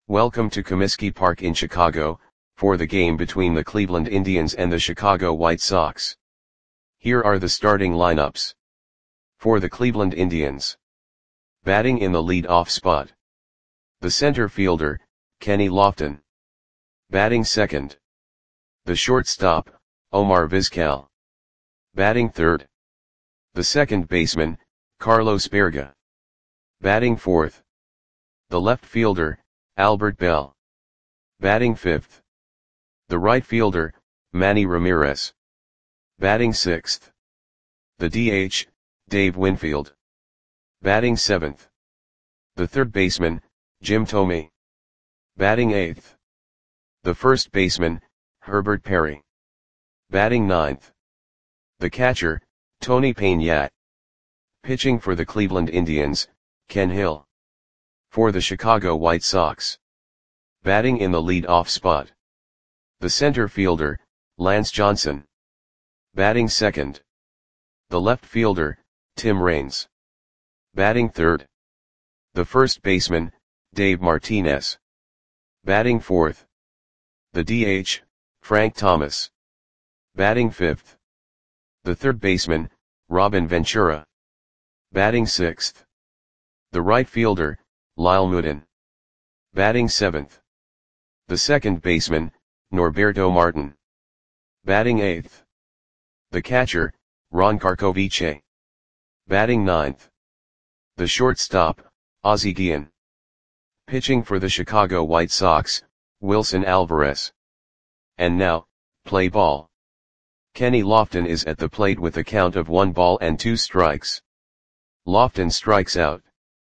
Welcome to Comiskey Park in Chicago, for the game between the Cleveland Indians and the Chicago White Sox. Here are the starting lineups. For the Cleveland Indians. Batting in the lead-off spot. The center fielder, Kenny Lofton. Batting second. The shortstop, Omar Vizquel. Batting third. The second baseman, Carlos Baerga. Batting fourth. The left fielder, Albert Belle. Batting fifth. The right fielder, Manny Ramirez. Batting sixth. The DH, Dave Winfield. Batting seventh. The third baseman, Jim Thome. Batting eighth. The first baseman, Herbert Perry. Batting ninth. The catcher, Tony Peña. Pitching for the Cleveland Indians, Ken Hill. For the Chicago White Sox. Batting in the lead-off spot. The center fielder, Lance Johnson. Batting second. The left fielder, Tim Raines. Batting third. The first baseman, Dave Martinez. Batting fourth. The DH, Frank Thomas. Batting fifth. The third baseman, Robin Ventura. Batting sixth. The right fielder, Lyle Moodin. Batting seventh. The second baseman, Norberto Martin. Batting eighth. The catcher, Ron Karkovice. Batting ninth. The shortstop, Ozzie Guillen. Pitching for the Chicago White Sox, Wilson Alvarez. And now, play ball. Kenny Lofton is at the plate with a count of 1 ball and 2 strikes. Lofton strikes out.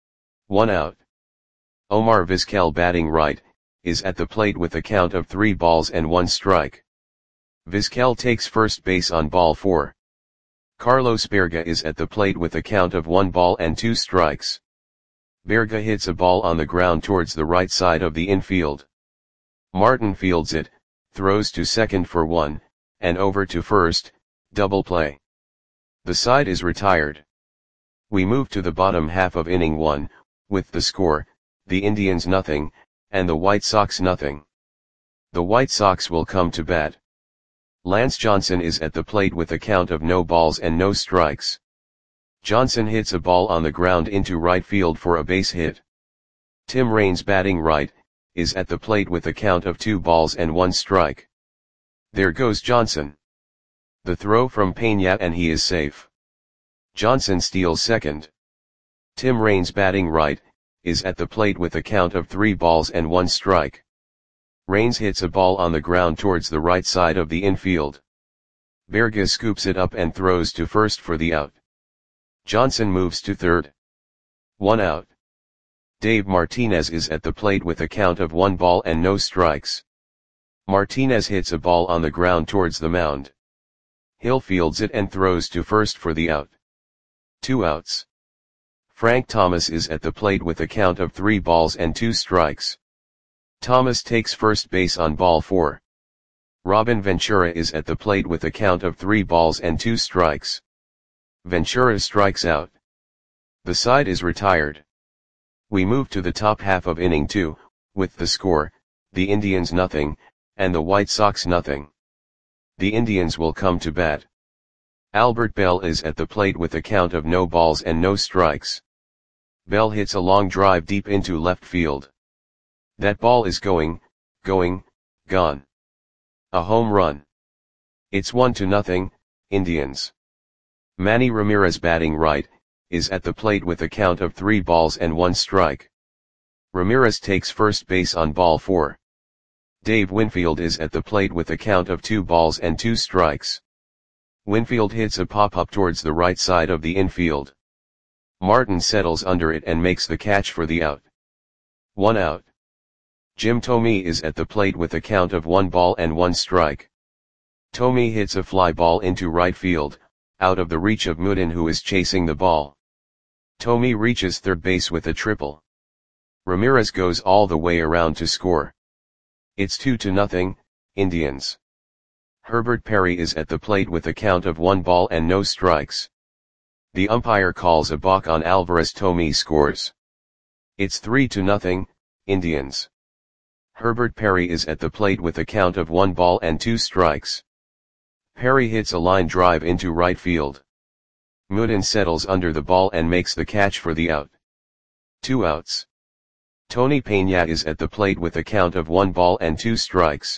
1 out. Omar Vizquel batting right, is at the plate with a count of 3 balls and 1 strike. Vizquel takes first base on ball 4. Carlos Baerga is at the plate with a count of 1 ball and 2 strikes. Baerga hits a ball on the ground towards the right side of the infield. Martin fields it, throws to second for 1, and over to first, double play. The side is retired. We move to the bottom half of inning 1, with the score, the Indians nothing, and the White Sox nothing. The White Sox will come to bat. Lance Johnson is at the plate with a count of no balls and no strikes. Johnson hits a ball on the ground into right field for a base hit. Tim Raines batting right, is at the plate with a count of 2 balls and 1 strike. There goes Johnson. The throw from Peña and he is safe. Johnson steals second. Tim Raines batting right, is at the plate with a count of 3 balls and 1 strike. Raines hits a ball on the ground towards the right side of the infield. Baerga scoops it up and throws to first for the out. Johnson moves to third. 1 out. Dave Martinez is at the plate with a count of 1 ball and no strikes. Martinez hits a ball on the ground towards the mound. Hill fields it and throws to first for the out. 2 outs. Frank Thomas is at the plate with a count of 3 balls and 2 strikes. Thomas takes first base on ball 4. Robin Ventura is at the plate with a count of 3 balls and 2 strikes. Ventura strikes out. The side is retired. We move to the top half of inning 2, with the score, the Indians nothing, and the White Sox nothing. The Indians will come to bat. Albert Belle is at the plate with a count of no balls and no strikes. Belle hits a long drive deep into left field. That ball is gone. A home run. It's 1-0, Indians. Manny Ramirez batting right, is at the plate with a count of 3 balls and 1 strike. Ramirez takes first base on ball 4. Dave Winfield is at the plate with a count of 2 balls and 2 strikes. Winfield hits a pop-up towards the right side of the infield. Martin settles under it and makes the catch for the out. 1 out. Jim Thome is at the plate with a count of 1 ball and 1 strike. Thome hits a fly ball into right field, out of the reach of Moodin who is chasing the ball. Thome reaches third base with a triple. Ramirez goes all the way around to score. It's 2-0, Indians. Herbert Perry is at the plate with a count of 1 ball and no strikes. The umpire calls a balk on Alvarez. Thome scores. It's 3-0, Indians. Herbert Perry is at the plate with a count of 1 ball and 2 strikes. Perry hits a line drive into right field. Mooden settles under the ball and makes the catch for the out. 2 outs. Tony Peña is at the plate with a count of 1 ball and 2 strikes.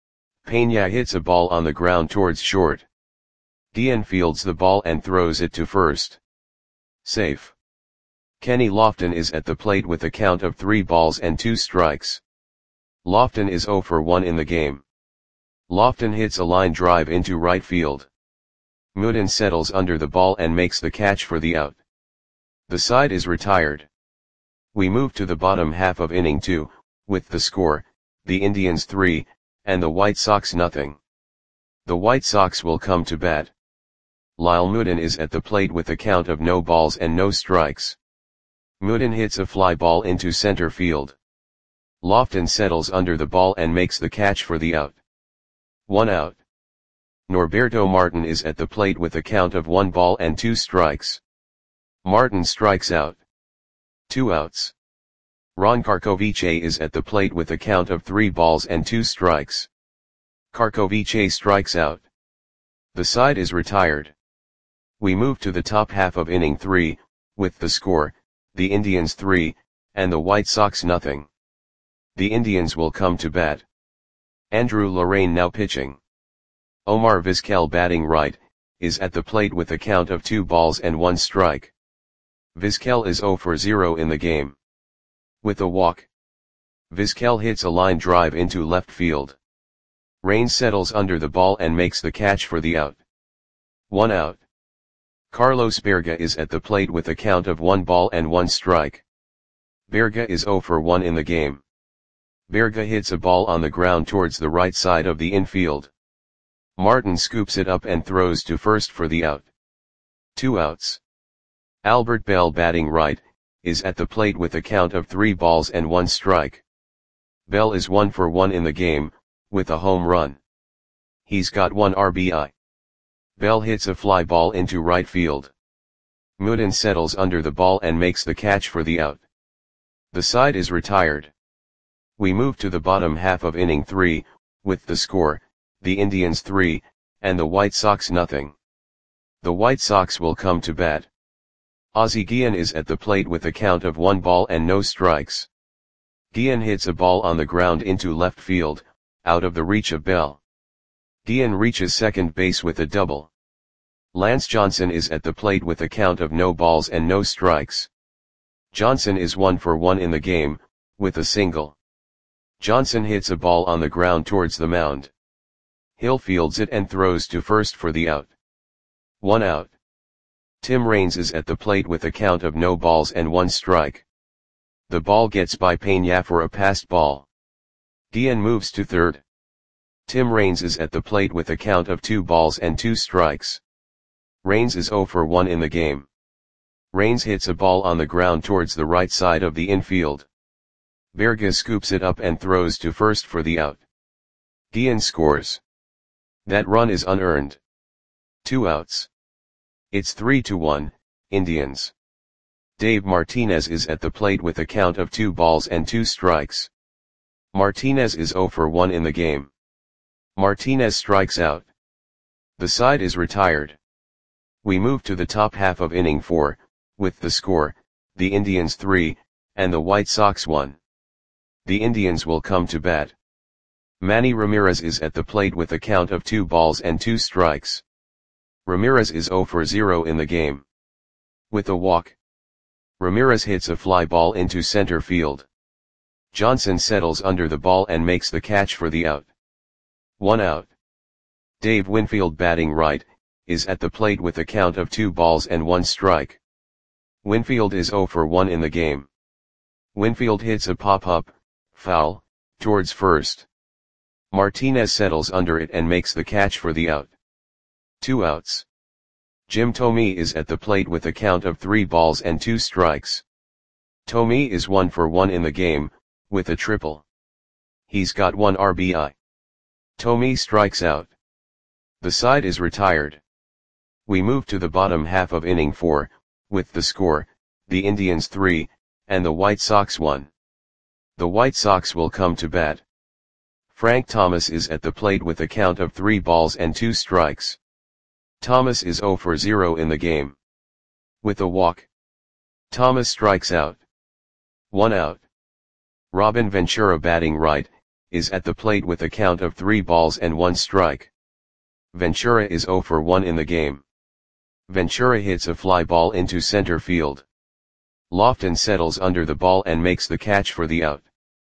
Peña hits a ball on the ground towards short. Guillen fields the ball and throws it to first. Safe. Kenny Lofton is at the plate with a count of 3 balls and 2 strikes. Lofton is 0 for 1 in the game. Lofton hits a line drive into right field. Mooden settles under the ball and makes the catch for the out. The side is retired. We move to the bottom half of inning 2, with the score, the Indians 3, and the White Sox nothing. The White Sox will come to bat. Lyle Mooden is at the plate with a count of no balls and no strikes. Mooden hits a fly ball into center field. Lofton settles under the ball and makes the catch for the out. 1 out. Norberto Martin is at the plate with a count of 1 ball and 2 strikes. Martin strikes out. 2 outs. Ron Karkovice is at the plate with a count of 3 balls and 2 strikes. Karkovice strikes out. The side is retired. We move to the top half of inning 3, with the score, the Indians 3, and the White Sox nothing. The Indians will come to bat. Andrew Lorraine now pitching. Omar Vizquel batting right, is at the plate with a count of 2 balls and 1 strike. Vizquel is 0 for 0 in the game. With a walk. Vizquel hits a line drive into left field. Raines settles under the ball and makes the catch for the out. 1 out. Carlos Berga is at the plate with a count of 1 ball and 1 strike. Berga is 0 for 1 in the game. Berga hits a ball on the ground towards the right side of the infield. Martin scoops it up and throws to first for the out. 2 outs. Albert Bell batting right, is at the plate with a count of 3 balls and 1 strike. Bell is 1 for 1 in the game, with a home run. He's got 1 RBI. Bell hits a fly ball into right field. Mooden settles under the ball and makes the catch for the out. The side is retired. We move to the bottom half of inning 3, with the score, the Indians 3, and the White Sox nothing. The White Sox will come to bat. Ozzie Guillen is at the plate with a count of 1 ball and no strikes. Guillen hits a ball on the ground into left field, out of the reach of Bell. Guillen reaches second base with a double. Lance Johnson is at the plate with a count of no balls and no strikes. Johnson is 1 for 1 in the game, with a single. Johnson hits a ball on the ground towards the mound. Hill fields it and throws to first for the out. 1 out. Tim Raines is at the plate with a count of no balls and 1 strike. The ball gets by Peña for a passed ball. Guillen moves to third. Tim Raines is at the plate with a count of 2 balls and 2 strikes. Raines is 0 for 1 in the game. Raines hits a ball on the ground towards the right side of the infield. Berga scoops it up and throws to first for the out. Guillen scores. That run is unearned. 2 outs. It's 3-1, Indians. Dave Martinez is at the plate with a count of 2 balls and 2 strikes. Martinez is 0 for 1 in the game. Martinez strikes out. The side is retired. We move to the top half of inning 4, with the score, the Indians 3, and the White Sox 1. The Indians will come to bat. Manny Ramirez is at the plate with a count of 2 balls and 2 strikes. Ramirez is 0 for 0 in the game. With a walk. Ramirez hits a fly ball into center field. Johnson settles under the ball and makes the catch for the out. 1 out. Dave Winfield batting right, is at the plate with a count of 2 balls and 1 strike. Winfield is 0 for 1 in the game. Winfield hits a pop-up, foul, towards first. Martinez settles under it and makes the catch for the out. 2 outs. Jim Thome is at the plate with a count of 3 balls and 2 strikes. Thome is 1 for 1 in the game, with a triple. He's got 1 RBI. Thome strikes out. The side is retired. We move to the bottom half of inning 4, with the score, the Indians 3, and the White Sox 1. The White Sox will come to bat. Frank Thomas is at the plate with a count of 3 balls and 2 strikes. Thomas is 0 for 0 in the game. With a walk, Thomas strikes out. 1 out. Robin Ventura, batting right, is at the plate with a count of 3 balls and 1 strike. Ventura is 0 for 1 in the game. Ventura hits a fly ball into center field. Lofton settles under the ball and makes the catch for the out.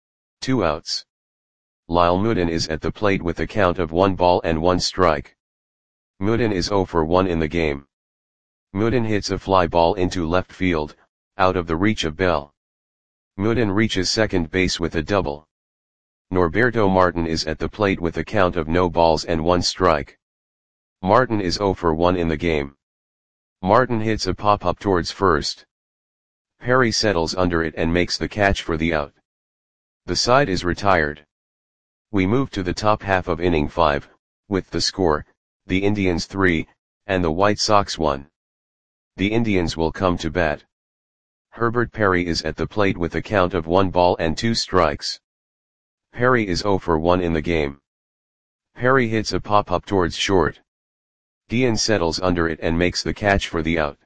2 outs. Lyle Moodin is at the plate with a count of 1 ball and 1 strike. Moodin is 0 for 1 in the game. Moodin hits a fly ball into left field, out of the reach of Bell. Moodin reaches second base with a double. Norberto Martin is at the plate with a count of no balls and 1 strike. Martin is 0 for 1 in the game. Martin hits a pop-up towards first. Perry settles under it and makes the catch for the out. The side is retired. We move to the top half of inning 5, with the score, the Indians 3, and the White Sox 1. The Indians will come to bat. Herbert Perry is at the plate with a count of 1 ball and 2 strikes. Perry is 0 for 1 in the game. Perry hits a pop-up towards short. Guillen settles under it and makes the catch for the out.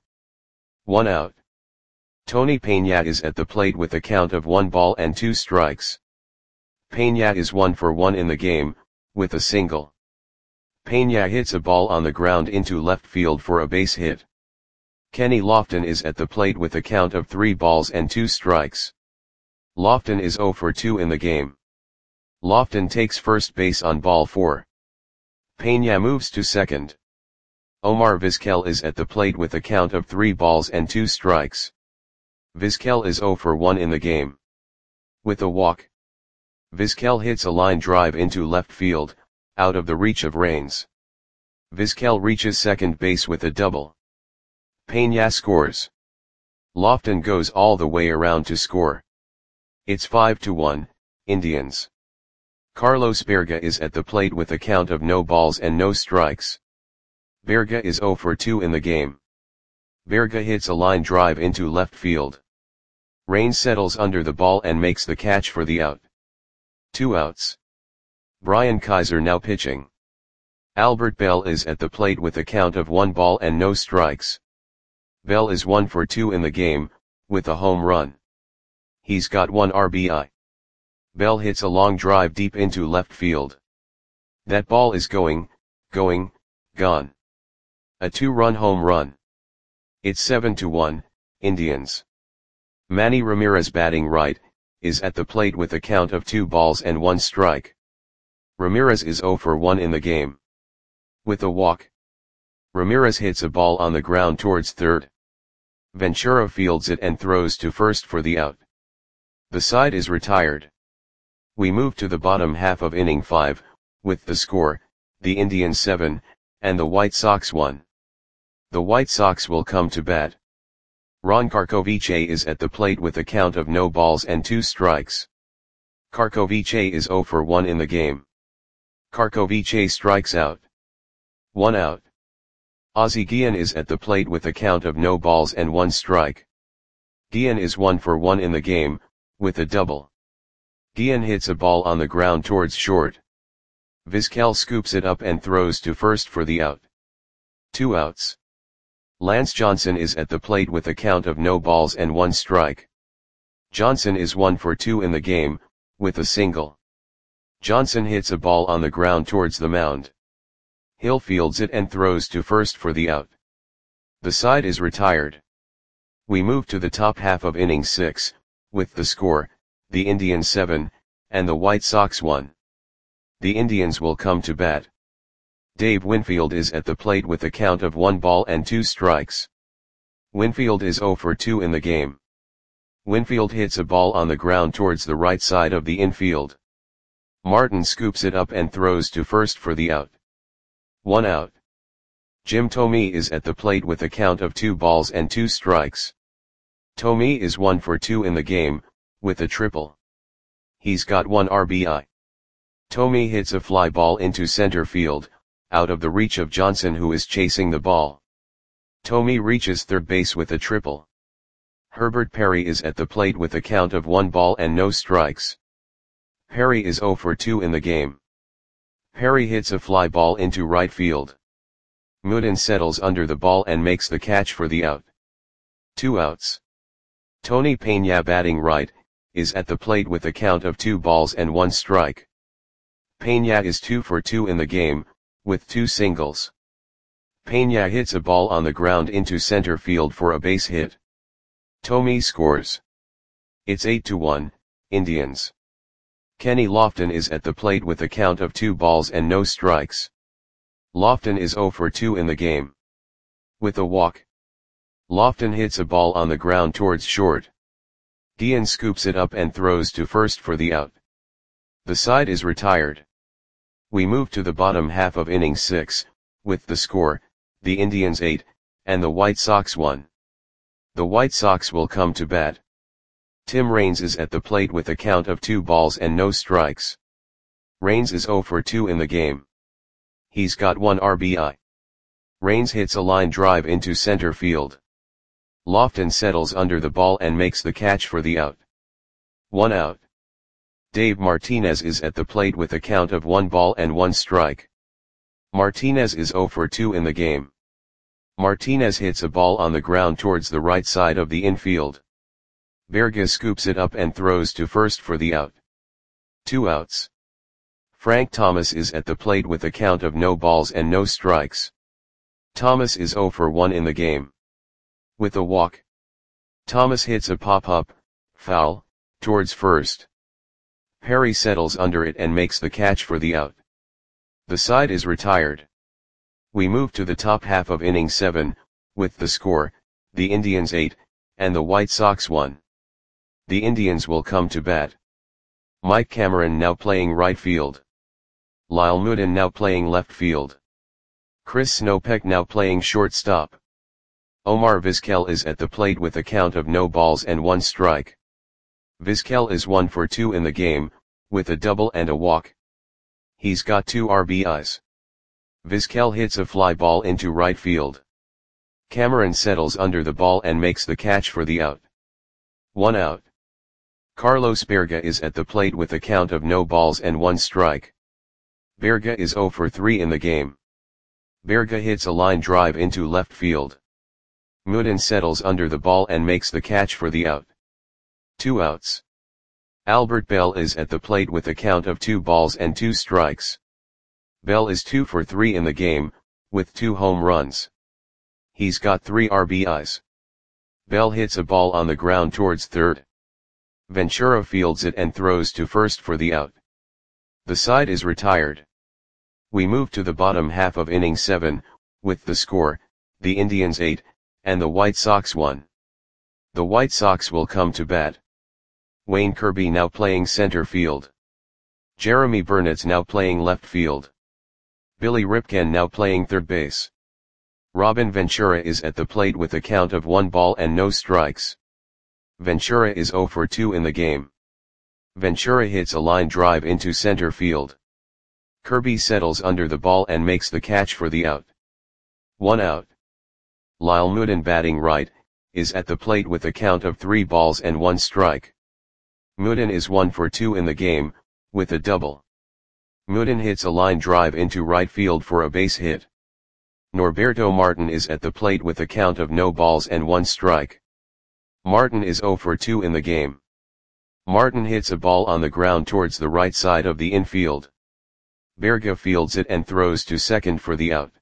1 out. Tony Peña is at the plate with a count of 1 ball and 2 strikes. Peña is 1 for 1 in the game, with a single. Peña hits a ball on the ground into left field for a base hit. Kenny Lofton is at the plate with a count of 3 balls and 2 strikes. Lofton is 0 for 2 in the game. Lofton takes first base on ball 4. Peña moves to second. Omar Vizquel is at the plate with a count of 3 balls and 2 strikes. Vizquel is 0 for 1 in the game. With a walk, Vizquel hits a line drive into left field, out of the reach of Raines. Vizquel reaches second base with a double. Peña scores. Lofton goes all the way around to score. It's 5-1, Indians. Carlos Berga is at the plate with a count of no balls and no strikes. Berga is 0 for 2 in the game. Berga hits a line drive into left field. Raines settles under the ball and makes the catch for the out. 2 outs. Brian Kaiser now pitching. Albert Bell is at the plate with a count of 1 ball and no strikes. Bell is 1 for 2 in the game, with a home run. He's got 1 RBI. Bell hits a long drive deep into left field. That ball is going, gone. A 2-run home run. It's 7-1, Indians. Manny Ramirez, batting right, is at the plate with a count of 2 balls and 1 strike. Ramirez is 0 for 1 in the game. With a walk, Ramirez hits a ball on the ground towards third. Ventura fields it and throws to first for the out. The side is retired. We move to the bottom half of inning 5, with the score, the Indians 7, and the White Sox 1. The White Sox will come to bat. Ron Karkovice is at the plate with a count of no balls and 2 strikes. Karkovice is 0 for 1 in the game. Karkovice strikes out. 1 out. Ozzie Guillen is at the plate with a count of no balls and 1 strike. Guillen is 1 for 1 in the game, with a double. Guillen hits a ball on the ground towards short. Vizquel scoops it up and throws to first for the out. 2 outs. Lance Johnson is at the plate with a count of no balls and 1 strike. Johnson is 1 for 2 in the game, with a single. Johnson hits a ball on the ground towards the mound. Hill fields it and throws to first for the out. The side is retired. We move to the top half of inning 6, with the score, the Indians 7, and the White Sox 1. The Indians will come to bat. Dave Winfield is at the plate with a count of 1 ball and 2 strikes. Winfield is 0 for 2 in the game. Winfield hits a ball on the ground towards the right side of the infield. Martin scoops it up and throws to first for the out. 1 out. Jim Thome is at the plate with a count of 2 balls and 2 strikes. Thome is 1 for 2 in the game, with a triple. He's got 1 RBI. Thome hits a fly ball into center field, out of the reach of Johnson, who is chasing the ball. Thome reaches third base with a triple. Herbert Perry is at the plate with a count of 1 ball and no strikes. Perry is 0 for 2 in the game. Perry hits a fly ball into right field. Mooden settles under the ball and makes the catch for the out. 2 outs. Tony Peña, batting right, is at the plate with a count of 2 balls and 1 strike. Peña is 2 for 2 in the game, with 2 singles. Peña hits a ball on the ground into center field for a base hit. Thome scores. It's 8-1, Indians. Kenny Lofton is at the plate with a count of 2 balls and no strikes. Lofton is 0 for 2 in the game. With a walk, Lofton hits a ball on the ground towards short. Guillen scoops it up and throws to first for the out. The side is retired. We move to the bottom half of inning 6, with the score, the Indians 8, and the White Sox 1. The White Sox will come to bat. Tim Raines is at the plate with a count of 2 balls and no strikes. Raines is 0 for 2 in the game. He's got 1 RBI. Raines hits a line drive into center field. Lofton settles under the ball and makes the catch for the out. 1 out. Dave Martinez is at the plate with a count of 1 ball and 1 strike. Martinez is 0 for 2 in the game. Martinez hits a ball on the ground towards the right side of the infield. Berga scoops it up and throws to first for the out. 2 outs. Frank Thomas is at the plate with a count of no balls and no strikes. Thomas is 0 for 1 in the game. With a walk, Thomas hits a pop-up, foul, towards first. Perry settles under it and makes the catch for the out. The side is retired. We move to the top half of inning 7, with the score, the Indians 8, and the White Sox 1. The Indians will come to bat. Mike Cameron now playing right field. Lyle Mooden now playing left field. Chris Snopek now playing shortstop. Omar Vizquel is at the plate with a count of no balls and 1 strike. Vizquel is 1 for 2 in the game, with a double and a walk. He's got 2 RBIs. Vizquel hits a fly ball into right field. Cameron settles under the ball and makes the catch for the out. 1 out. Carlos Berga is at the plate with a count of no balls and 1 strike. Berga is 0 for 3 in the game. Berga hits a line drive into left field. Mooden settles under the ball and makes the catch for the out. 2 outs. Albert Bell is at the plate with a count of 2 balls and 2 strikes. Bell is 2 for 3 in the game, with 2 home runs. He's got 3 RBIs. Bell hits a ball on the ground towards third. Ventura fields it and throws to first for the out. The side is retired. We move to the bottom half of inning 7, with the score, the Indians 8, and the White Sox 1. The White Sox will come to bat. Wayne Kirby now playing center field. Jeremy Burnett's now playing left field. Billy Ripken now playing third base. Robin Ventura is at the plate with a count of 1 ball and no strikes. Ventura is 0 for 2 in the game. Ventura hits a line drive into center field. Kirby settles under the ball and makes the catch for the out. 1 out. Lyle Mooden, batting right, is at the plate with a count of 3 balls and 1 strike. Mooden is 1 for 2 in the game, with a double. Mooden hits a line drive into right field for a base hit. Norberto Martin is at the plate with a count of no balls and 1 strike. Martin is 0 for 2 in the game. Martin hits a ball on the ground towards the right side of the infield. Berga fields it and throws to second for the out.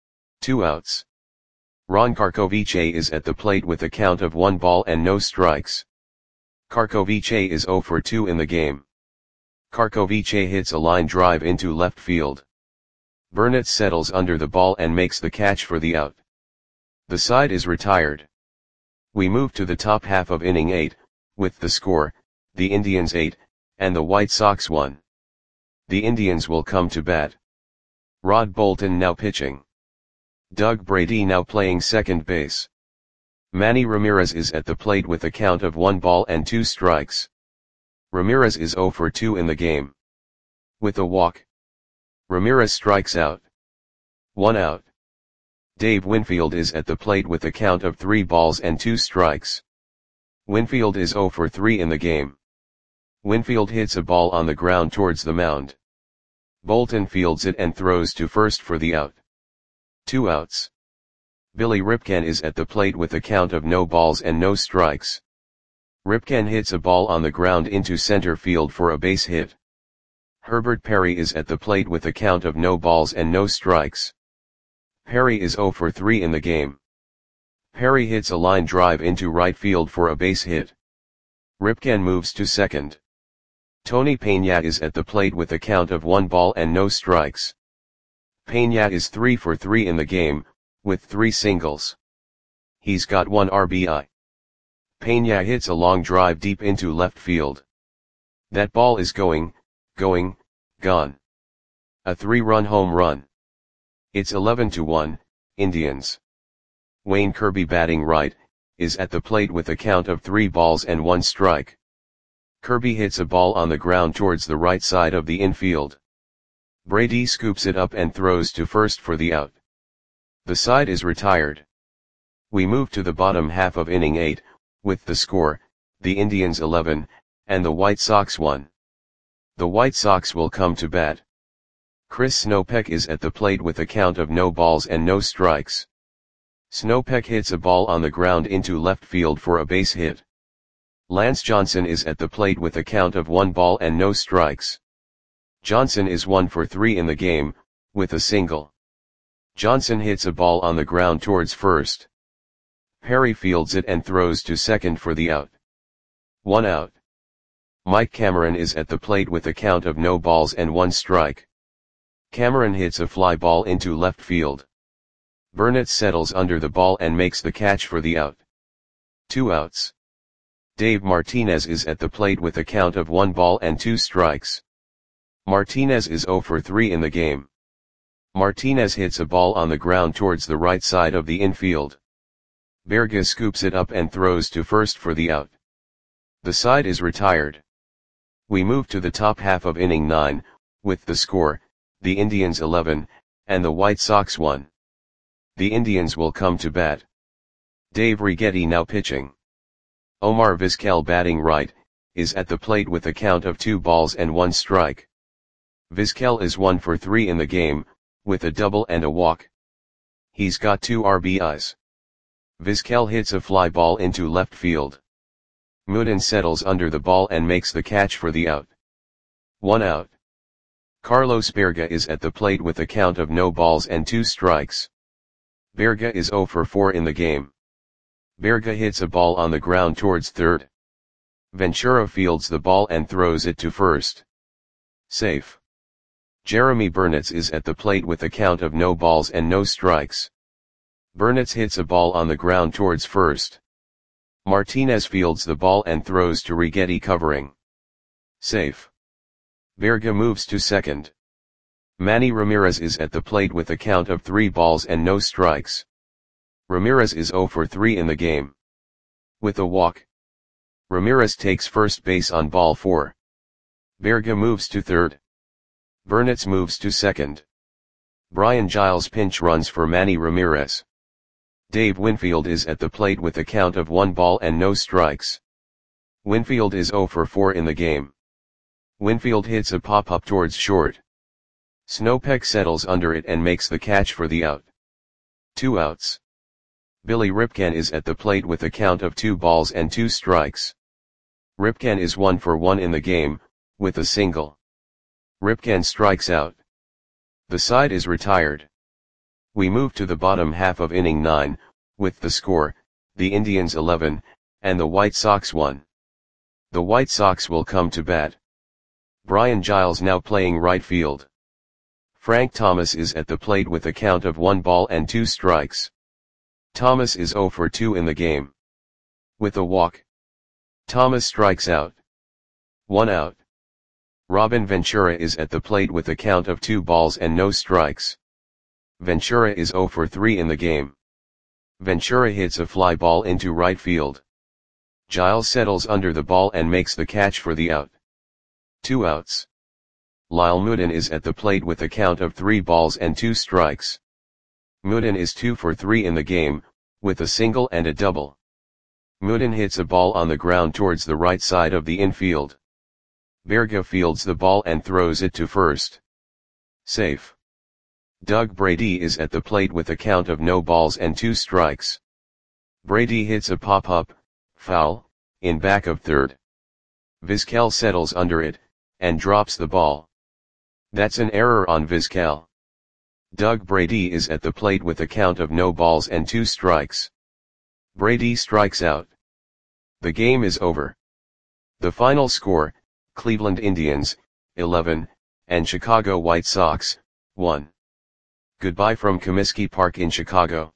2 outs. Ron Karkovice is at the plate with a count of 1 ball and no strikes. Karkovice is 0 for 2 in the game. Karkovice hits a line drive into left field. Burnett settles under the ball and makes the catch for the out. The side is retired. We move to the top half of inning 8, with the score, the Indians 8, and the White Sox 1. The Indians will come to bat. Rod Bolton now pitching. Doug Brady now playing second base. Manny Ramirez is at the plate with a count of 1 ball and 2 strikes. Ramirez is 0 for 2 in the game. With a walk, Ramirez strikes out. 1 out. Dave Winfield is at the plate with a count of 3 balls and 2 strikes. Winfield is 0 for 3 in the game. Winfield hits a ball on the ground towards the mound. Bolton fields it and throws to first for the out. 2 outs. Billy Ripken is at the plate with a count of no balls and no strikes. Ripken hits a ball on the ground into center field for a base hit. Herbert Perry is at the plate with a count of no balls and no strikes. Perry is 0 for 3 in the game. Perry hits a line drive into right field for a base hit. Ripken moves to second. Tony Peña is at the plate with a count of 1 ball and no strikes. Peña is 3 for 3 in the game, with 3 singles. He's got 1 RBI. Peña hits a long drive deep into left field. That ball is gone. A 3-run home run. It's 11-1, Indians. Wayne Kirby, batting right, is at the plate with a count of 3 balls and 1 strike. Kirby hits a ball on the ground towards the right side of the infield. Brady scoops it up and throws to first for the out. The side is retired. We move to the bottom half of inning 8, with the score, the Indians 11, and the White Sox 1. The White Sox will come to bat. Chris Snopek is at the plate with a count of no balls and no strikes. Snopek hits a ball on the ground into left field for a base hit. Lance Johnson is at the plate with a count of 1 ball and no strikes. Johnson is 1 for 3 in the game, with a single. Johnson hits a ball on the ground towards first. Perry fields it and throws to second for the out. 1 out. Mike Cameron is at the plate with a count of no balls and 1 strike. Cameron hits a fly ball into left field. Burnett settles under the ball and makes the catch for the out. 2 outs. Dave Martinez is at the plate with a count of 1 ball and 2 strikes. Martinez is 0 for 3 in the game. Martinez hits a ball on the ground towards the right side of the infield. Berga scoops it up and throws to first for the out. The side is retired. We move to the top half of inning 9, with the score, the Indians 11, and the White Sox 1. The Indians will come to bat. Dave Righetti now pitching. Omar Vizquel, batting right, is at the plate with a count of 2 balls and 1 strike. Vizquel is 1 for 3 in the game, with a double and a walk. He's got 2 RBIs. Vizquel hits a fly ball into left field. Mooden settles under the ball and makes the catch for the out. 1 out. Carlos Berga is at the plate with a count of no balls and 2 strikes. Berga is 0 for 4 in the game. Berga hits a ball on the ground towards third. Ventura fields the ball and throws it to first. Safe. Jeremy Burnitz is at the plate with a count of no balls and no strikes. Burnitz hits a ball on the ground towards first. Martinez fields the ball and throws to Righetti, covering. Safe. Berga moves to second. Manny Ramirez is at the plate with a count of 3 balls and no strikes. Ramirez is 0 for 3 in the game. With a walk. Ramirez takes first base on ball 4. Berga moves to third. Burnitz moves to second. Brian Giles pinch runs for Manny Ramirez. Dave Winfield is at the plate with a count of 1 ball and no strikes. Winfield is 0 for 4 in the game. Winfield hits a pop-up towards short. Snopek settles under it and makes the catch for the out. 2 outs. Billy Ripken is at the plate with a count of 2 balls and 2 strikes. Ripken is 1 for 1 in the game, with a single. Ripken strikes out. The side is retired. We move to the bottom half of inning 9, with the score, the Indians 11, and the White Sox 1. The White Sox will come to bat. Brian Giles now playing right field. Frank Thomas is at the plate with a count of 1 ball and 2 strikes. Thomas is 0 for 2 in the game. With a walk. Thomas strikes out. 1 out. Robin Ventura is at the plate with a count of 2 balls and no strikes. Ventura is 0 for 3 in the game. Ventura hits a fly ball into right field. Giles settles under the ball and makes the catch for the out. 2 outs. Lyle Mooden is at the plate with a count of 3 balls and 2 strikes. Mooden is 2 for 3 in the game, with a single and a double. Mooden hits a ball on the ground towards the right side of the infield. Berge fields the ball and throws it to first. Safe. Doug Brady is at the plate with a count of no balls and 2 strikes. Brady hits a pop-up, foul, in back of third. Vizquel settles under it, and drops the ball. That's an error on Vizquel. Doug Brady is at the plate with a count of no balls and 2 strikes. Brady strikes out. The game is over. The final score, Cleveland Indians, 11, and Chicago White Sox, 1. Goodbye from Comiskey Park in Chicago.